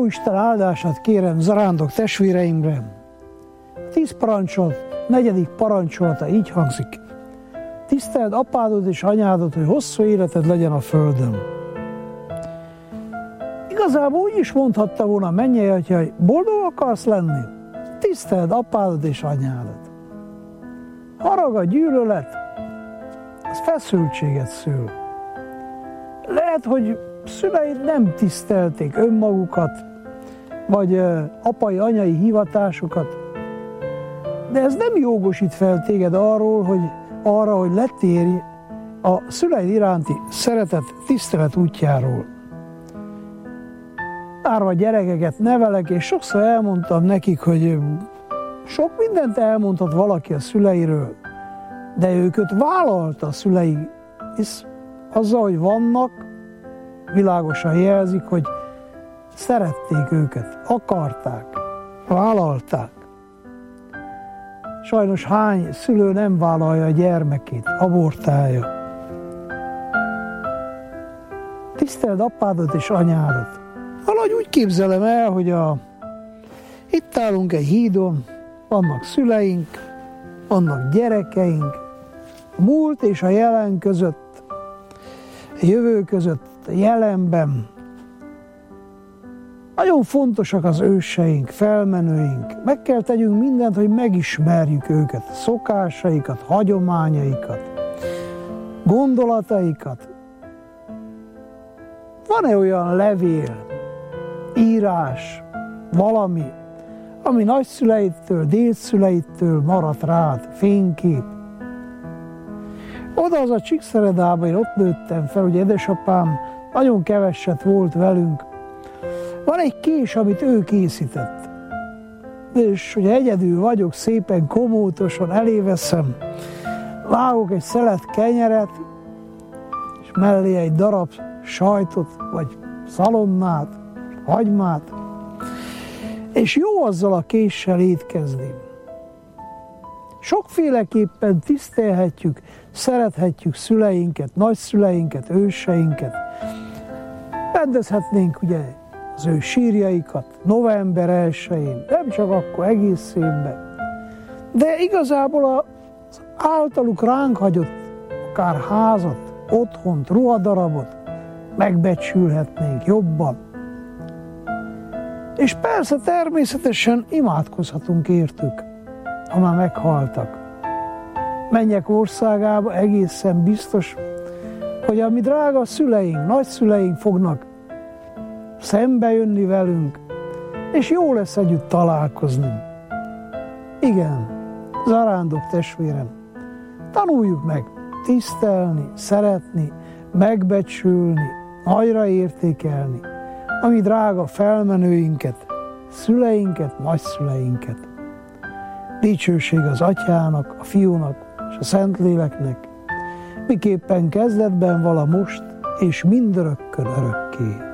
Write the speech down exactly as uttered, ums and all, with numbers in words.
Jóisten áldását kérem zarándok testvéreimre. A tíz parancsolat, negyedik parancsolata így hangzik. Tiszteld apádat és anyádat, hogy hosszú életed legyen a földön. Igazából úgy is mondhatta volna a mennyei atya, hogy boldog akarsz lenni? Tiszteld apádat és anyádat. Harag, a gyűlölet, az feszültséget szül. Lehet, hogy szüleid nem tisztelték önmagukat, vagy apai, anyai hivatásukat, de ez nem jogosít fel téged arról, hogy arra, hogy letérj a szüleid iránti szeretet, tisztelet útjáról. Árva gyerekeket nevelek, és sokszor elmondtam nekik, hogy sok mindent elmondhat valaki a szüleiről, de őket vállalta a szülei, hisz azzal, hogy vannak, világosan jelzik, hogy szerették őket, akarták, vállalták. Sajnos hány szülő nem vállalja a gyermekét, abortálja. Tiszteld apádat és anyádat. Valahogy úgy képzelem el, hogy a, itt állunk egy hídon, vannak szüleink, vannak gyerekeink, a múlt és a jelen között, a jövő között, a jelenben. Nagyon fontosak az őseink, felmenőink. Meg kell tegyünk mindent, hogy megismerjük őket, szokásaikat, hagyományaikat, gondolataikat. Van-e olyan levél, írás, valami, ami nagyszüleitől, dédszüleitől maradt rád, fénykép? Oda az a Csíkszeredában, én ott nőttem fel, hogy édesapám nagyon keveset volt velünk. Van egy kés, amit ő készített. És hogy egyedül vagyok, szépen komótosan eléveszem, vágok egy szelet kenyeret, és mellé egy darab sajtot, vagy szalonnát, hagymát, és jó azzal a késsel étkezni. Sokféleképpen tisztelhetjük, szerethetjük szüleinket, nagyszüleinket, őseinket. Rendezhetnénk ugye az ő sírjaikat november elsején, nem csak akkor, egész évben. De igazából az általuk ránk hagyott akár házat, otthont, ruhadarabot megbecsülhetnénk jobban. És persze természetesen imádkozhatunk értük, ha már meghaltak. Mennyek országába egészen biztos, hogy a mi drága szüleink, nagyszüleink fognak szembe jönni velünk, és jó lesz együtt találkozni. Igen, zarándok testvérem, tanuljuk meg tisztelni, szeretni, megbecsülni, nagyra értékelni a mi drága felmenőinket, szüleinket, nagyszüleinket. Dicsőség az Atyának, a Fiúnak és a Szentléleknek, miképpen kezdetben vala most, és mindörökkön örökké.